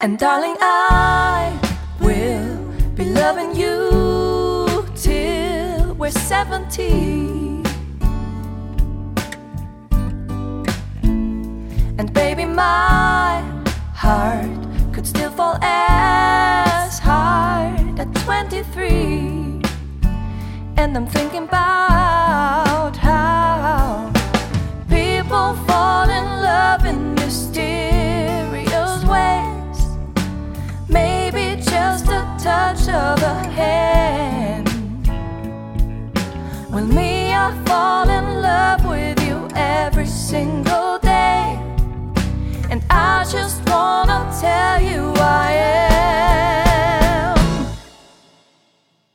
And darling, I will be loving you till we're 70. And baby, my heart could still fall as hard at 23. And I'm thinking about how people fall in love in mysterious ways. Maybe just a touch of a hand. Well, me, I fall in love with you every single day. And I just wanna tell you I am